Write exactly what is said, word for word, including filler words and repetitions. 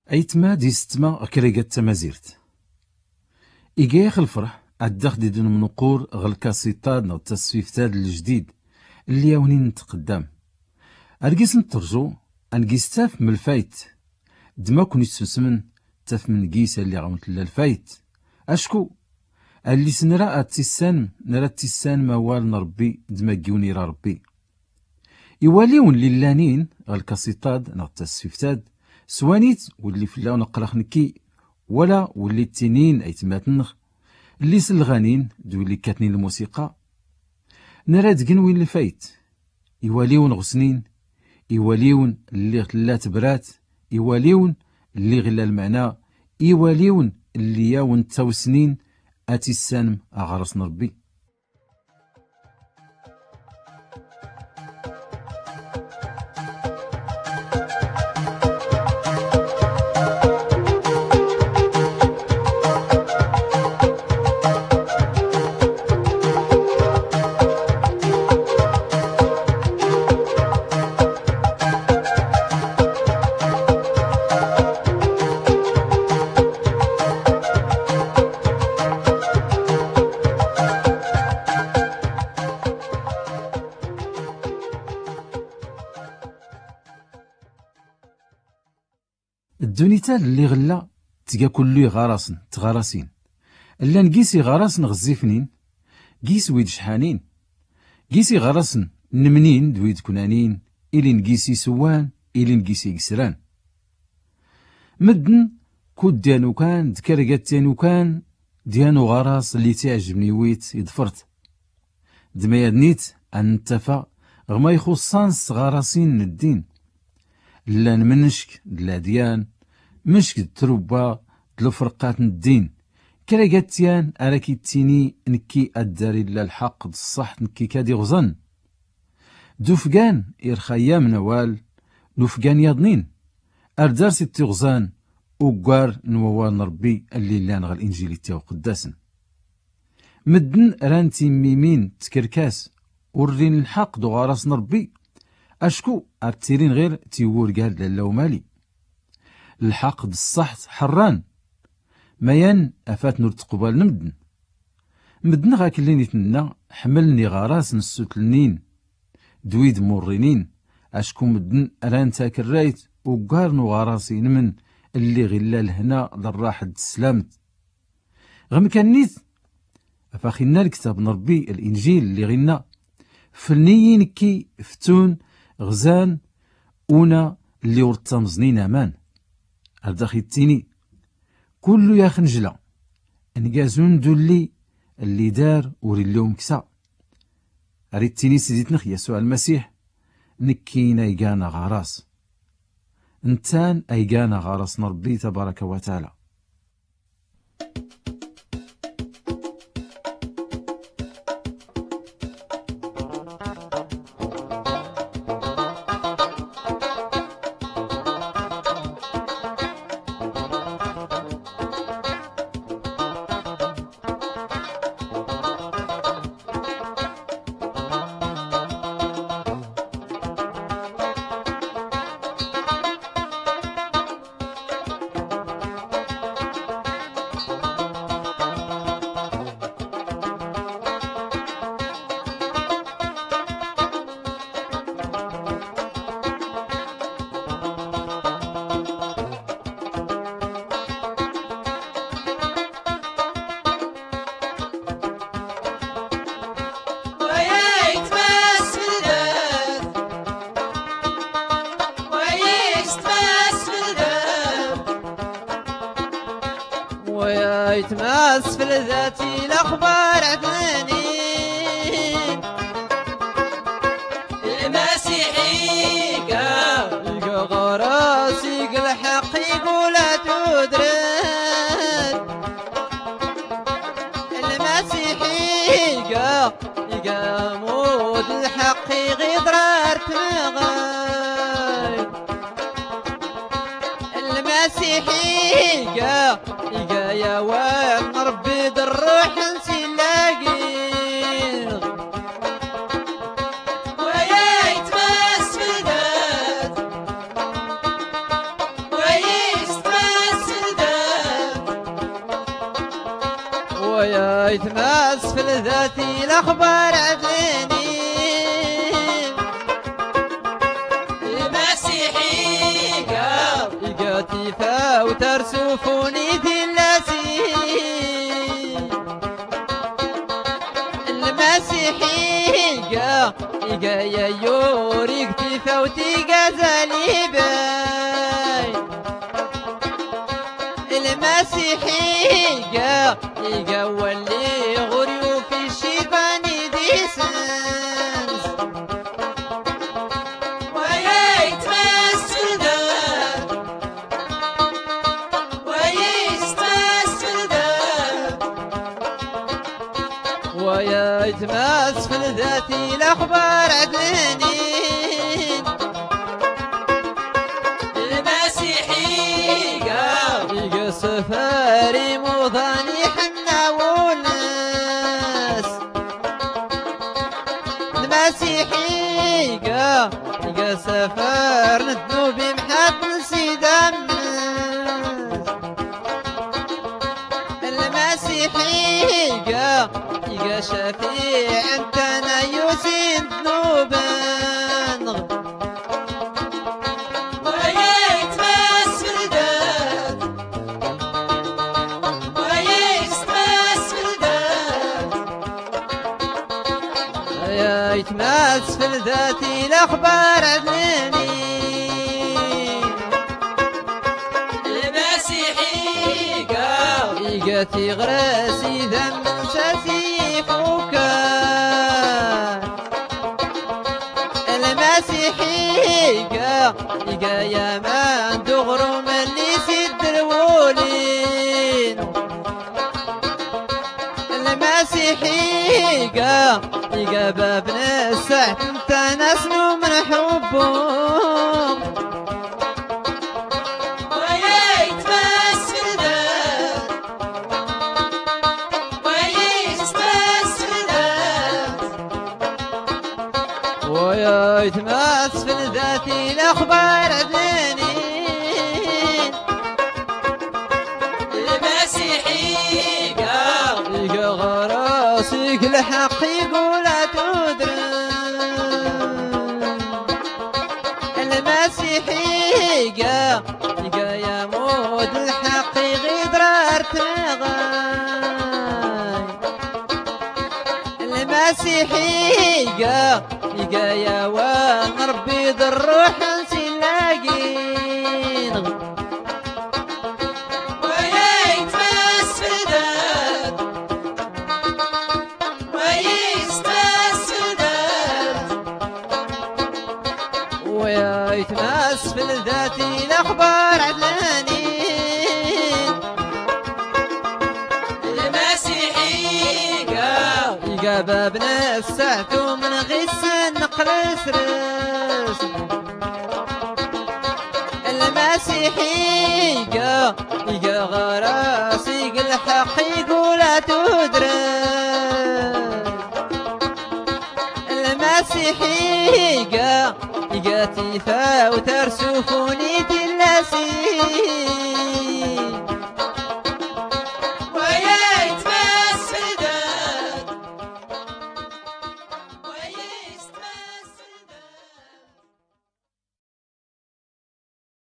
أيتما دي ستما كريقات تمازيرت إيقايخ الفرح عداخ دي دون منقور غالكاسيطاد نغ التصفيفتاد الجديد اللي ياونين نتقدم أرقيس نترجو أنقيس تاف من الفايت دما كون يتسمسمن تاف من قيس اللي غاونت الفايت أشكو اللي سنرى التسان نرى التسان موال نربي دما كيوني را ربي يواليون للانين غالكاسيطاد نغ التصفيفتاد سوانيت واللي فلاو نقرخ نكي ولا واللي التنين ايتماتنغ اللي سلغانين دولي كاتنين الموسيقى نراد قنوين الفايت يواليون غسنين يواليون اللي غلات برات يواليون اللي غلا المعنى يواليون اللي ياون تاوسنين اتي السانم اغرس نربي الدونيتال اللي غلا تلقى كل غراسن تغراسين الا نقيسي غراسن غزيفنين قيس ويد شحانين قيسي غراسن نمنين دويد كنانين إلي نقيسي سوان إلي نقيسي قسران مدن كود ديانو كان دكرقات ديانو كان ديانو غراس اللي تعجبني ويت يدفرت دما يدنيت أن نتفا غما يخصانس غراسين الدين لا نمنشك لا ديان مشك تروبا دلو فرقات الدين كراقاتيان اراكي تيني نكي الداري لا الحق الصح نكي كادي غزن دوفقان إرخايا منوال نوفقان يضنين أردار ستي غزان وقار نوال نربي اللي لان غا الإنجيل تاو قداسن مدن رانتي ميمين تكركاس ورين الحق دو غاراس نربي أشكو أرتيرين غير تيور قال لالا ومالي الحق بالصح حران ميان أفات نور تقبال نمدن مدن غاك اللي نتنا حملني غراس نسوتلنين دويد مورينين أشكو مدن أران تاك الرايت وقارنو غراسي نمن اللي غلا لهنا للراحة السلامت غمكانيت أفاخينا الكتاب نربي الإنجيل اللي غنا فلنيين كي فتون غزان اونا اللي ورطا مزنين امان هرداخي التيني كلو يا خنجلة انقازون دولي اللي دار وريلو مكسا اريد تيني سيديتنخ يسوع المسيح نكينا ايقانا غراس انتان ايقانا غراس نربي تبارك وتعالى يتماس في ذاتي الأخبار عدنانين المسيحي قال غراسي الحق يقول تدرن المسيحي قال يقامود الحق غدرار تغاي المسيحي قال يا وين ربي الروح نسي لاقي ويا يتمس في ذات ويا يستمس ويا يتماس في ذاتي الأخبار عدليني المسيحي قال إيقاتي فاوت أرسوفوني ثلاسي المسيحي قال إيقا يا يوريك تفوتي غزالي باي المسيحي قال إيقا ولي غريو في الشيباني ديسنس ويا يتمثل دار ويا يتمثل دار ويا يتماس في ذاتي الأخبار عدليني المسيحي قال إيقا سفاري موضاني حنا والناس المسيحي قال إيقا سفار ندنو بمحب نسيدم المسيحي قال إيقا شفيع انتنا يوسين ذنوبن ويا يتمثل دار ويا يتمثل دار يا يتماس في ذاتي الأخبار عدليني المسيحي قال إيقاتي غراسي ذم ساسي فوكان المسيحي قال إيقا يا من دغرو من اللي سد الولين المسيحي قال إيقا باب نسعت انت نسنو من حبهم ويا يتمثل دار ويا يتمثل دار ويا يتماس في ذاتي الأخبار عدليني المسيحي قال إيقا غراسك الحق يقول تدري المسيحي قال إيقا يا مود الحق غدرار تغاي المسيحي قال إيقا يا وان ربي ذا الروح نسلاقين ويا يتمثل دار ويا يتمثل دار ويا يتماس في ذاتي الأخبار عدلاني المسيحي قال إيقا باب نسعتو من غس النقل سرس المسيحي قال إيقا غراسي الحق يقول تدرس المسيحي قال إيقا تفاوت أرسوفوني